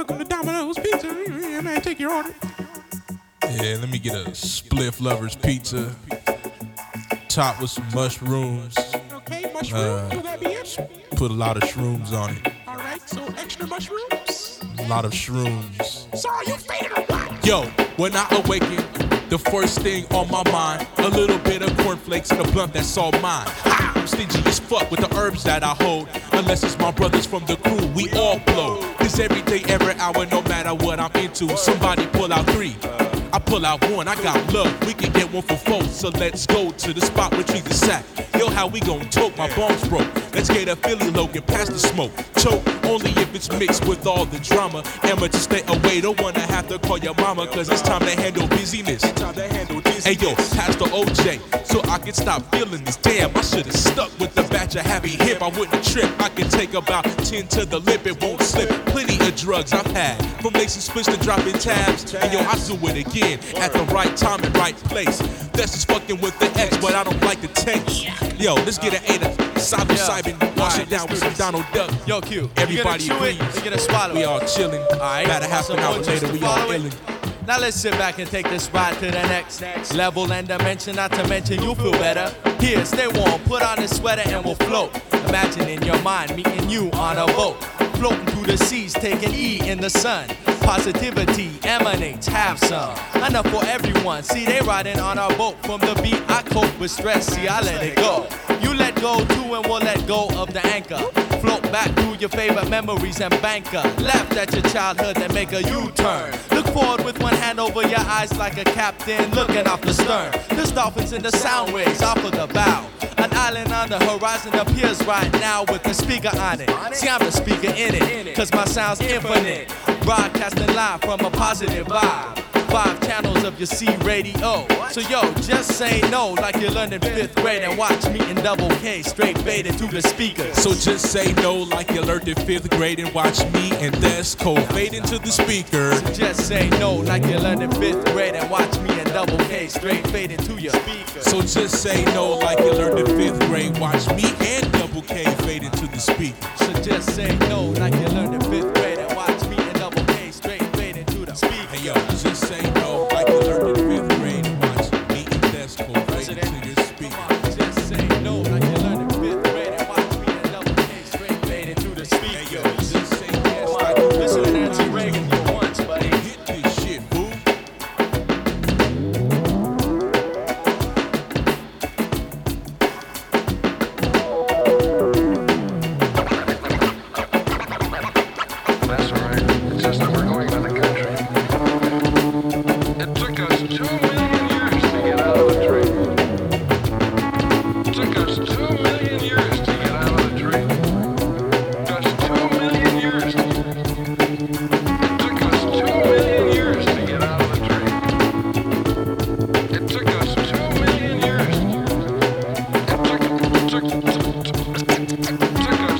welcome to Domino's Pizza. Yeah, man, take your order. Yeah, let me get a Spliff Lovers Pizza. Topped with some mushrooms. Okay, mushrooms, will that be it? Put a lot of shrooms on it. Alright, so extra mushrooms? A lot of shrooms. So are you faded or what? Yo, when I awaken, the first thing on my mind, a little bit of cornflakes and a blunt that's all mine. I'm stingy as fuck with the herbs that I hold. Unless it's my brothers from the crew, we all blow. Cause every day, every hour, no matter what I'm into, somebody pull out 3. I pull out 1, I got love, we can get 1 for 4. So let's go to the spot, retrieve the sack. Yo, how we gon' toke, my bones broke. Let's get a Philly Logan, pass the smoke. Choke, only if it's mixed with all the drama. Amateur, stay away, don't wanna have to call your mama. Cause it's time to handle busyness. Hey yo, pass the OJ, so I can stop feeling this. Damn, I should've stuck with the batch of happy hip. I wouldn't trip, I can take about 10 to the lip, it won't slip. Plenty of drugs I've had, from lacing splits to dropping tabs. And yo, I do it again, at the right time and right place. That's just fucking with the X, but I don't like the taste. Yo, let's get an 8 of psilocybin, wash it down with some Donald Duck. Yo, Q, Everybody you gonna chew it, agrees. or you gonna swallow We it? all chillin', Alright, about a half an hour later, we all illin'. Now let's sit back and take this ride to the next level and dimension. Not to mention you'll feel better. Here, stay warm, put on this sweater and we'll float. Imagine in your mind me and you on a boat, floating through the seas, taking E in the sun. Positivity emanates, have some. Enough for everyone. See, they riding on our boat. From the beat, I cope with stress. See, I let it go. You let go too, and we'll let go of the anchor. Float back through your favorite memories and banker. Laughed at your childhood and make a U-turn. Look forward with one hand over your eyes like a captain looking off the stern. There's dolphins in the sound waves off of the bow. An island on the horizon appears right now with the speaker on it. See, I'm the speaker in it, cause my sound's infinite. Broadcasting live from a positive vibe. 5 channels of your C radio. So yo, just say no like you learned in 5th grade and watch me in double K straight fade into the speakers. So just say no like you learned in 5th grade and watch me and that's cold fade into the speaker. So just say no like you learned in 5th grade and watch me in double K straight fade into your speakers. So just say no like you learned in 5th grade, watch me and double K fade into the speaker. So just say no like you learned in 5th grade and watch me in double K straight fade into the speaker. Hey yo, just say no like you learned in 5th grade and watch me and that's cold fade into your speaker. Just say no like you learned in 5th grade and watch me in double K straight fade into the speaker. Hey yo, just say yes like you Listen to learned Nancy Reagan for once, buddy. hit this shit, boo. That's all right. It's just that we're going on the country. It took us 2 million years to get out of the tree. It took us 2 million years to get out of the tree. Just 2 million years. It took us 2 million years to get out of the tree. It took us 2 million years. It took us